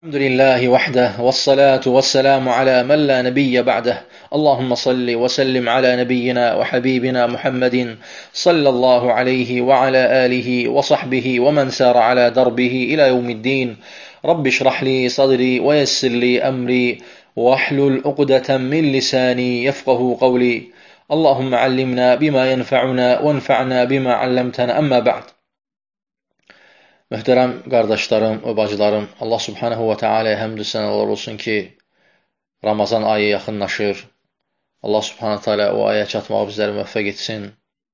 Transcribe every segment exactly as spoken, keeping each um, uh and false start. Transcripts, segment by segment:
الحمد لله وحده والصلاة والسلام على من لا نبي بعده اللهم صل وسلم على نبينا وحبيبنا محمد صلى الله عليه وعلى آله وصحبه ومن سار على دربه إلى يوم الدين رب اشرح لي صدري ويسر لي أمري واحلل عقدة من لساني يفقه قولي اللهم علمنا بما ينفعنا وانفعنا بما علمتنا أما بعد. Möhtərəm qardaşlarım və bacılarım, Allah subhanahu wa ta'alaya həmdü sənalar olsun ki, Ramazan ayı yaxınlaşır. Allah subhanahu wa ta'ala o aya çatmağı bizləri müvəffəq etsin.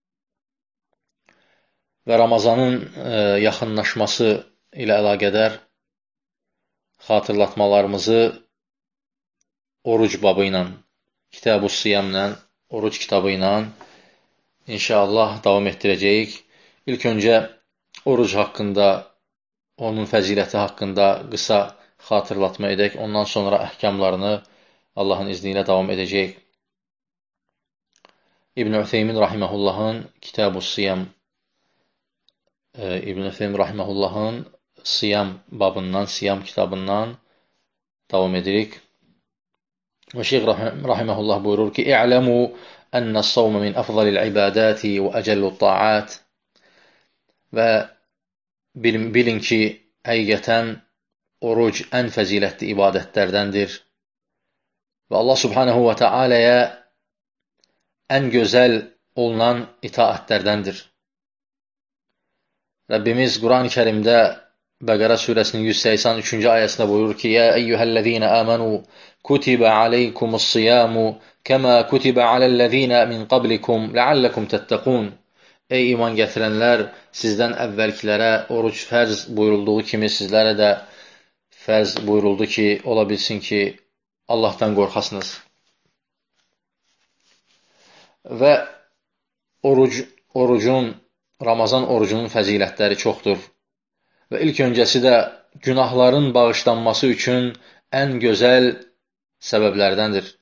Və Ramazanın e, yaxınlaşması ilə əlaqədar xatırlatmalarımızı oruc babı ilə, Kitab-ı Siyamla, oruc kitabı ilə inşallah davam etdirəcəyik. İlk öncə oruc haqqında, onun fəziləti haqqında qısa xatırlatma edək. Ondan sonra əhkamlarını Allahın izni ilə davam edəcək. İbn-i Ütheymin Rahiməhullahın Kitab-ı Siyam İbn-i Ütheymin Rahiməhullahın Siyam babından, Siyam kitabından davam edirik. Və Şeyh Rahiməhullah buyurur ki, İ'ləmu ənəs-savmə min əfzalil ibadati və əcəllu ta'at. Və bilin ki, həqiqətən oruc ən fəzilətli ibadətlərdəndir. Və Allah subhanahu wa ta'alaya ən gözəl olunan itaətlərdəndir. Rəbbimiz Quran-ı Kərimdə Bəqərə surəsinin yüz səksən üçüncü ayəsində buyurur ki, Yə əyyuhəl-ləzīnə əmənu kutibə aleykumus-siyamu kəmə kutibə aləl-ləzīnə min qablikum ləalləkum təttəqun. Ey iman gətirənlər, sizdən əvvəlkilərə oruc fərz buyurulduğu kimi sizlərə də fərz buyuruldu ki, ola bilsin ki, Allahdan qorxasınız. Və oruc, orucun, Ramazan orucunun fəzilətləri çoxdur. Və ilk öncəsi də günahların bağışlanması üçün ən gözəl səbəblərdəndir.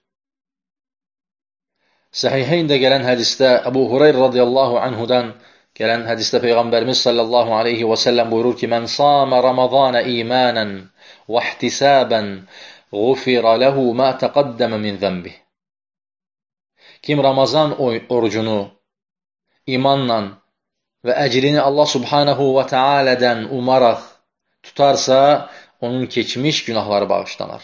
Səhiheyndə gələn hədisdə Əbu Hureyra radiyallahu anhudan gələn hədisdə Peyğəmbərimiz sallallahu aleyhi və səlləm buyurur ki, Mən samə Ramazanə imanən və ihtisabənğufirə ləhu mə təqəddəmə min zəmbih. Kim Ramazan orucunu imanla və əcrini Allah subhanahu və tealədən umaraq tutarsa, onun keçmiş günahları bağışlanar.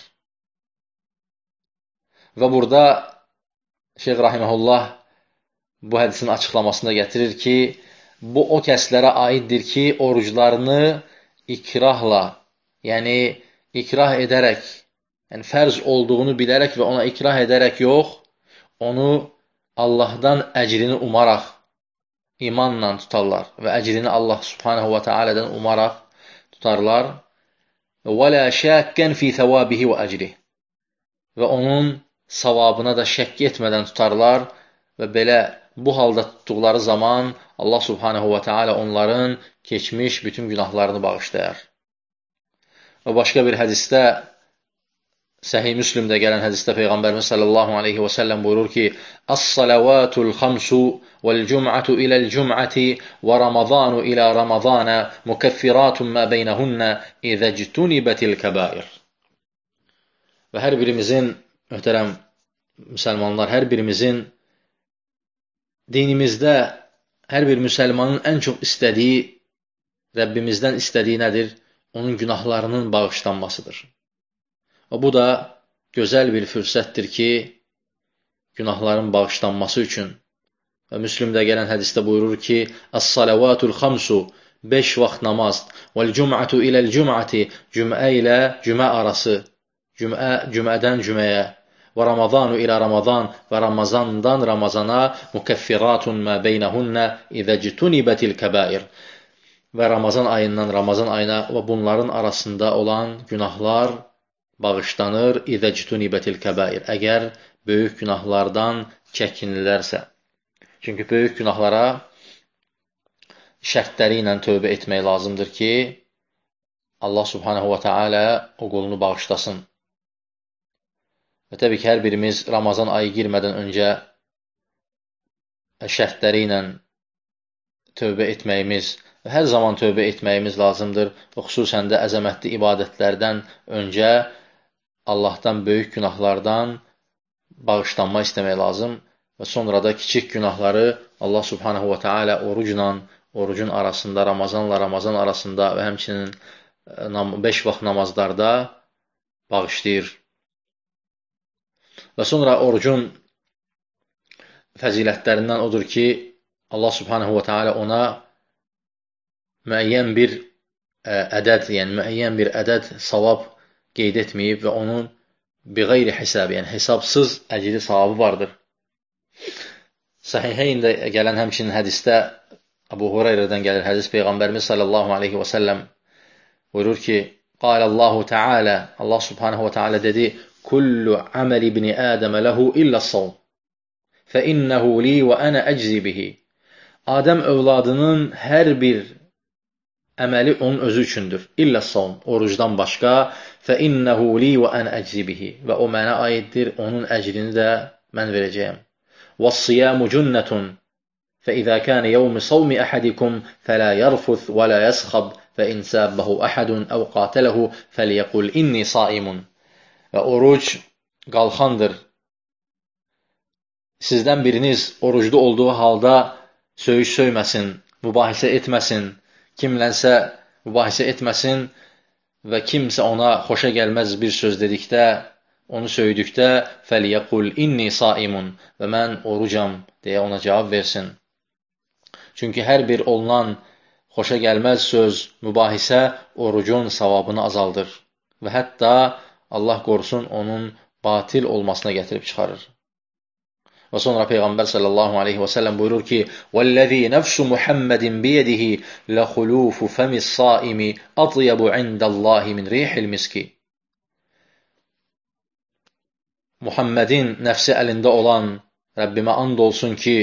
Və burada Şeyh Rahiməhullah bu hədisin açıqlamasında gətirir ki, bu o kəslərə aiddir ki, oruclarını ikrahla, yəni ikrah edərək, yəni fərz olduğunu bilərək və ona ikrah edərək yox, onu Allahdan əcrini umaraq, imanla tutarlar və əcrini Allah subhanahu wa ta'alədən umaraq tutarlar. وَلَا شَاكًّا فِي ثَوَابِهِ وَأَجْرِهِ. Və onun savabına da şəkk etmədən tutarlar və belə bu halda tutduqları zaman Allah subhanahu wa ta'ala onların keçmiş bütün günahlarını bağışlayar. Və başqa bir hədisdə, Səhih Müslimdə gələn hədisdə Peyğəmbərimiz sallallahu aleyhi və səlləm buyurur ki, As-salavatul xamsu vəl-cum'atu iləl-cum'ati və ramazanu ilə ramazana mukəffiratun mə beynəhunnə izəctunibətil kəbair. Və hər birimizin, möhtərəm müsəlmanlar, hər birimizin dinimizdə hər bir müsəlmanın ən çox istədiyi, Rəbbimizdən istədiyi nədir? Onun günahlarının bağışlanmasıdır. Və bu da gözəl bir fürsətdir ki, günahların bağışlanması üçün. Və Müslimdə gələn hədisdə buyurur ki, As-salavatul xamsu, beş vaxt namaz, vəl-cum'atu iləl-cum'ati, cümə ilə cümə arası, cümə, cümədən cüməyə, və ramazanu ilə ramazan və ramazandan ramazana mukəffiratun mə beynəhunnə izəctunibətil kəbair. Və Ramazan ayından Ramazan ayına və bunların arasında olan günahlar bağışlanır izəctunibətil kəbair. Əgər böyük günahlardan çəkinilərsə. Çünki böyük günahlara şərtləri ilə tövbə etmək lazımdır ki, Allah subhanahu wa ta'ala o qulunu bağışlasın. Və təbii ki, hər birimiz Ramazan ayı girmədən öncə şərtləri ilə tövbə etməyimiz Hər zaman tövbə etməyimiz lazımdır və xüsusən də əzəmətli ibadətlərdən öncə Allahdan böyük günahlardan bağışlanma istəmək lazım və sonra da kiçik günahları Allah subhanahu wa ta'ala orucla, orucun arasında, Ramazanla Ramazan arasında və həmçinin beş vaxt namazlarda bağışlayır. Və sonra orucun fəzilətlərindən odur ki, Allah subhanahu wa ta'ala ona müəyyən bir ədəd, yəni müəyyən bir ədəd savab qeyd etməyib və onun biğeyri hesab, yəni hesabsız əcri savabı vardır. Sahiheyndə gələn həmçinin hədisdə Əbu Hüreyrədən gəlir hədis, Peyğəmbərimiz sallallahu aleyhi və səlləm buyurur ki, Qalallahu Teala, Allah subhanahu wa ta'ala dedi, Kullu amel ibni Adəm ləhu illə savm, fə innəhu li və ənə əczi bihi. Adəm övladının hər bir əməli onun özü üçündür. İllə savm, orucdan başqa, fə innəhu li və ənə əczi bihi. Və o mənə aiddir, onun əcrini də mən verəcəyəm. وَالصِّيَامُ جُنَّةٌ فَإِذَا كَانَ يَوْمِ صَوْمِ أَحَدِكُمْ فَلَا يَرْفُثْ وَلَا يَسْخَبْ فَإِنْ سَابَّهُ أَحَدٌ أَوْ قَاتَلَهُ فَلْيَقُلْ إِنِّي صَائِمٌ. Və oruc qalxandır. Sizdən biriniz oruclu olduğu halda söyüş söyməsin, mübahisə etməsin, kimlənsə mübahisə etməsin və kimsə ona xoşa gəlməz bir söz dedikdə, onu söydükdə fəliyəqul inni saimun və mən orucam deyə ona cavab versin. Çünki hər bir olunan xoşa gəlməz söz, mübahisə orucun savabını azaldır və hətta Allah qorusun onun batil olmasına gətirib çıxarır. Və sonra Peyğəmbər sallallahu aleyhi və səlləm buyurur ki, وَالَّذِي نَفْسُ مُحَمَّدٍ بِيَدِهِ لَخُلُوفُ فَمِ الصَّائِمِ أَطْيَبُ عِنْدَ اللّٰهِ مِنْ رِيحِ الْمِسْكِ. Muhammedin nəfsi əlində olan Rəbbimə and olsun ki,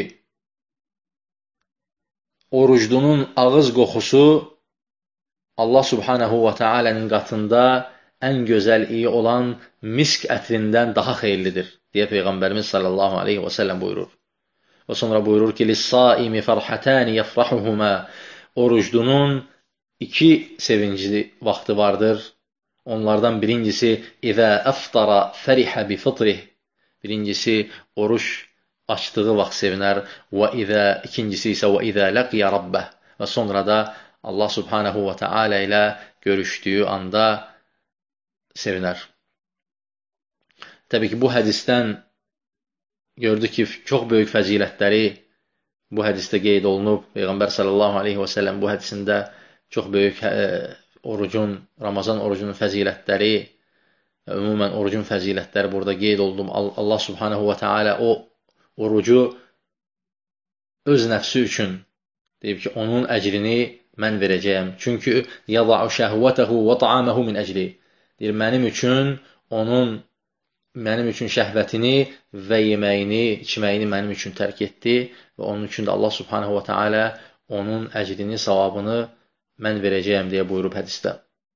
oruclunun ağız qoxusu Allah subhanahu wa ta'ala'nın qatında ən gözəl iyi olan misk ətrindən daha xeyirlidir, deyə Peyğəmbərimiz sallallahu aleyhi və səlləm buyurur. Və sonra buyurur ki, لِلصَّائِمِ فَرْحَتَانِ يَفْرَحُهُمَا. Oruclunun iki sevincli vaxtı vardır. Onlardan birincisi İzə əftara fərihə bi fitrih. Birincisi oruç açdığı vaxt sevinər və izə ikincisi isə və izə laqiya rabbah. Və sonra da Allah subhanahu və taala ilə görüşdüyü anda sevinər. Təbii ki, bu hədisdən gördük ki, çox böyük fəzilətləri bu hədisdə qeyd olunub. Peyğəmbər sallallahu aleyhi və səlləm bu hədisində çox böyük orucun, Ramazan orucunun fəzilətləri, ümumən orucun fəzilətləri burada qeyd olunub. Allah subhanahu wa ta'ala o orucu öz nəfsi üçün deyib ki, onun əcrini mən verəcəyəm. Çünki yada'u şəhvətəhu və ta'aməhu min əcli. Deyir, mənim üçün onun, mənim üçün şəhvətini və yeməyini, içməyini mənim üçün tərk etdi və onun üçün də Allah subhanahu wa ta'ala onun əcrini, savabını mən verəcəyəm deyə buyurub hədisdə.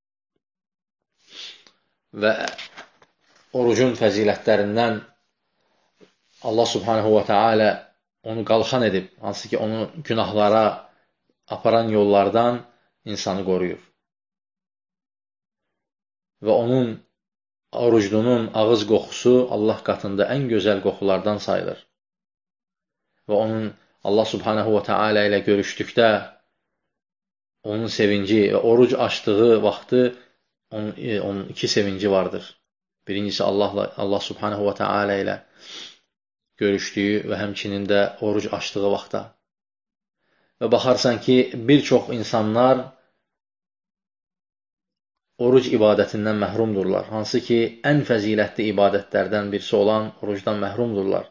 Və orucun fəzilətlərindən Allah subhanahu wa ta'ala onu qalxan edib, hansı ki onu günahlara aparan yollardan insanı qoruyur. Və onun oruclunun ağız qoxusu Allah qatında ən gözəl qoxulardan sayılır. Və onun Allah subhanahu wa ta'ala ilə görüşdükdə onun sevinci və oruc açdığı vaxtı onun, onun iki sevinci vardır. Birincisi Allahla, Allah subhanahu wa ta'ala ilə görüşdüyü və həmçinin də oruc açdığı vaxtda. Və baxarsan ki, bir çox insanlar oruc ibadətindən məhrumdurlar. Hansı ki, ən fəzilətli ibadətlərdən birisi olan orucdan məhrumdurlar.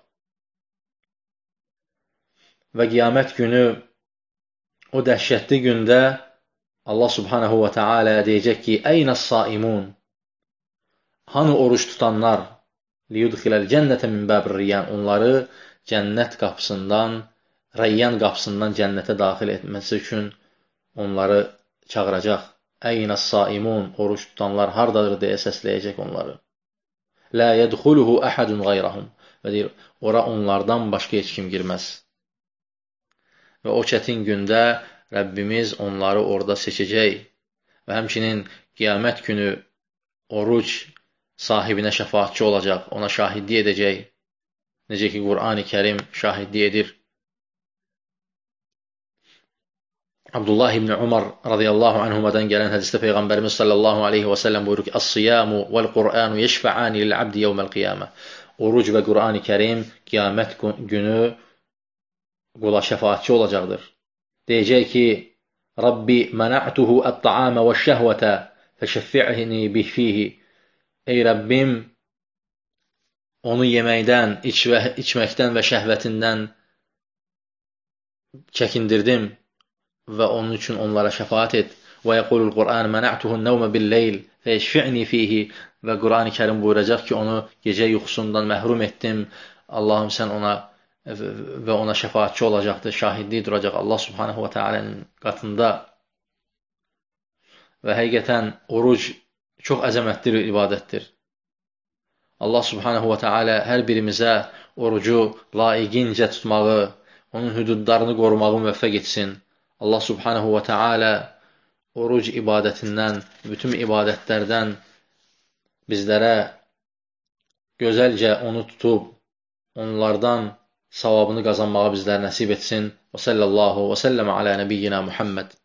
Və qiyamət günü o dəhşətli gündə Allah subhanahu wa ta'ala deyəcək ki, Əynəs-saimun? Hanı oruç tutanlar? Liyudxiləl cənnətə min bəbir riyyan. Onları cənnət qapısından, rəyyan qapısından cənnətə daxil etməsi üçün onları çağıracaq. Əynəs-saimun? Oruç tutanlar hardadır deyə səsləyəcək onları. Lə yədxuluhu əhədun qayrahum. Və deyir, ora onlardan başqa heç kim girməz. Və o çətin gündə Rəbbimiz onları orada seçəcək və həmçinin qiyamət günü oruc sahibinə şəfaatçı olacaq, ona şahidlik edəcək. Necə ki, Qur'an-ı Kərim şahidlik edir. Abdullah ibn Umar radiyallahu anhumadan gələn hədisdə Peyğəmbərimiz sallallahu aleyhi və səlləm buyurur ki, As-siyamu vəl-Qur'anu yeşfə'ani lil-abdi yevməl-qiyamə. Oruc və Qur'an-ı Kərim qiyamət günü qula şəfaatçı olacaqdır. Deyəcək ki, Rabbi məna'tuhu ət-ta'amə və şəhvətə fəşəffi'ni bih fihi. Ey Rəbbim, onu yeməkdən, içməkdən və şəhvətindən çəkindirdim və onun üçün onlara şəfaat et. Və yəqulul Qur'an məna'tuhu nəvmə bil-leyl fəşfi'ni fihi. Və Qur'an-ı Kərim buyuracaq ki, onu gecə yuxusundan məhrum etdim. Allahım, sən ona və ona şəfaatçı olacaqdır, şahidlik duracaq Allah subhanahu və teala'nın qatında. Və həqiqətən oruc çox əzəmətli bir ibadətdir. Allah subhanahu və teala hər birimizə orucu layiqincə tutmağı, onun hüdudlarını qorumağı müvəffəq etsin. Allah subhanahu və teala oruc ibadətindən, bütün ibadətlərdən bizlərə gözəlcə onu tutub, onlardan savabını qazanmağı bizlərə nəsib etsin. Və sallallahu və səlləmə alə nəbiyyina Muhammed.